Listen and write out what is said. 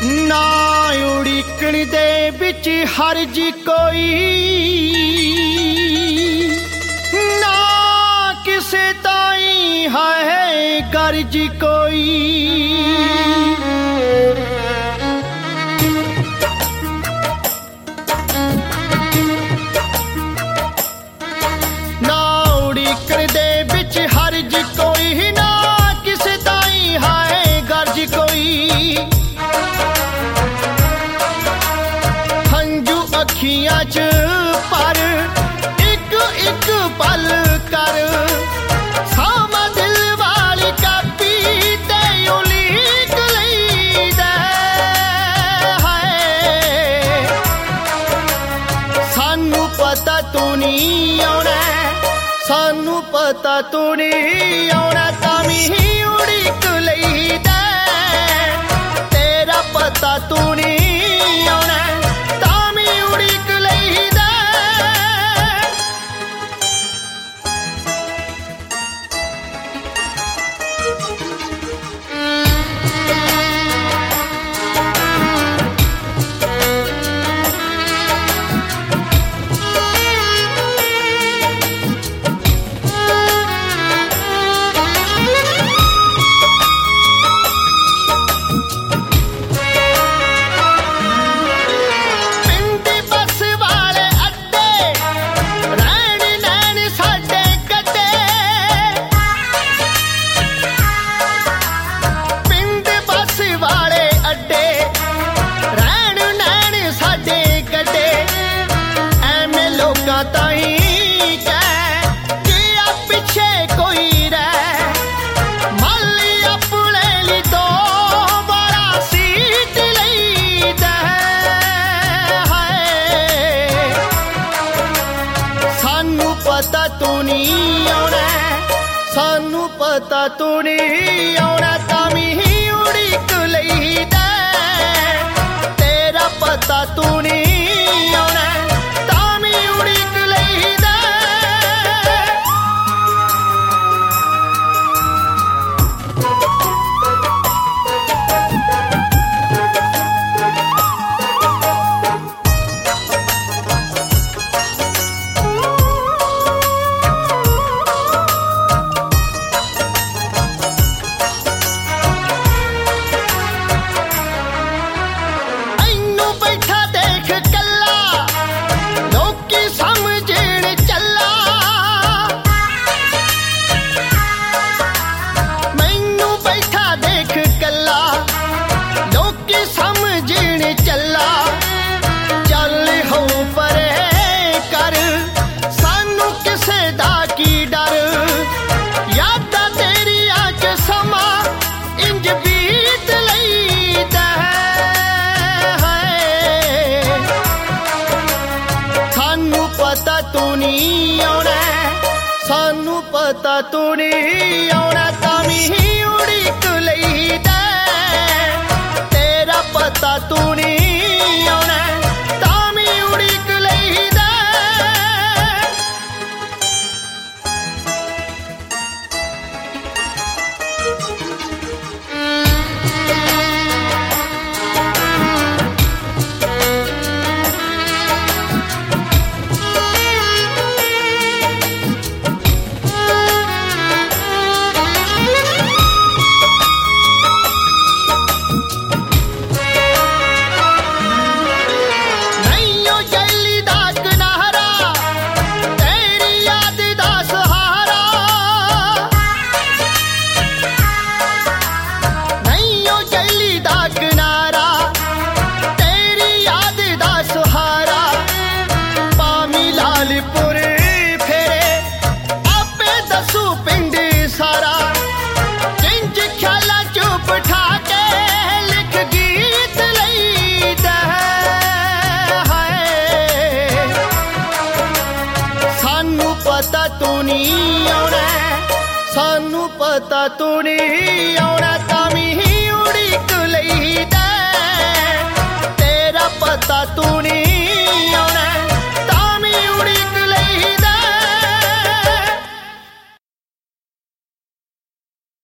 ना उड़ीकण दे विच हरज कोई, ना किसे ताई है गर्ज कोई। ना उड़ीकण दे विच हरज कोई, ना किसे ताई है गर्ज कोई। हंजू अखियां च पर एक एक पल कर, सामा दिल वाली कापी ते उलीक लईदा है। सानू पता तू नहीं आउणा, सानू पता तू नहीं आउणा, तां भी उड़ीक लईदा। तेरा पता तू नहीं आउणा, सानू पता तू नहीं आउणा, तां भी उड़ीक लईदा। तेरा पता तू नहीं आउणा, तां भी उड़ीक लईदा। सानू पता तू नहीं आउणा, तां भी उड़ीक लईदा। तेरा पता तू नहीं आउणा, तां भी उड़ीक लईदा। पता तू नहीं आउणा, सानू पता तू नहीं आउणा।